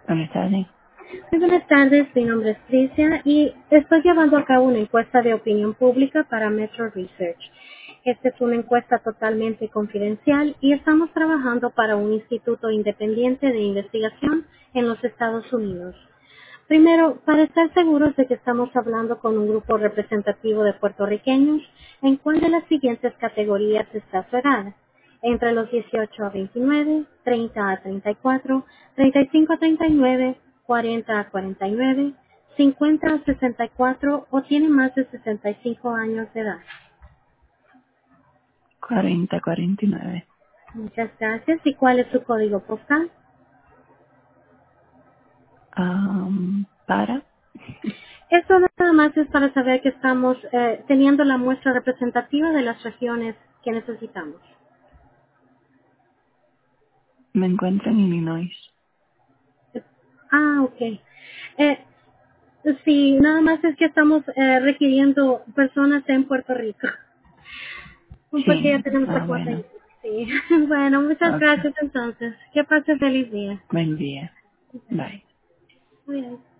Buenas tardes. Muy buenas tardes, mi nombre es Tricia y estoy llevando a cabo una encuesta de opinión pública para Metro Research. Esta es una encuesta totalmente confidencial y estamos trabajando para un instituto independiente de investigación en los Estados Unidos. Primero, para estar seguros de que estamos hablando con un grupo representativo de puertorriqueños, ¿en cuál de las siguientes categorías está su edad? Entre los 18 a 29, 30 a 34, 35 a 39, 40 a 49, 50 a 64 o tiene más de 65 años de edad. 4049. Muchas gracias. ¿Y cuál es su código postal? Para. Esto nada más es para saber que estamos teniendo la muestra representativa de las regiones que necesitamos. Me encuentro en Illinois. Ah, ok. Sí, nada más es que estamos requiriendo personas en Puerto Rico, porque ya Sí. tenemos la cuota Bueno. ahí. Sí. Bueno, muchas Ok. gracias entonces. Que pase feliz día. Buen día. Bye. Muy bien.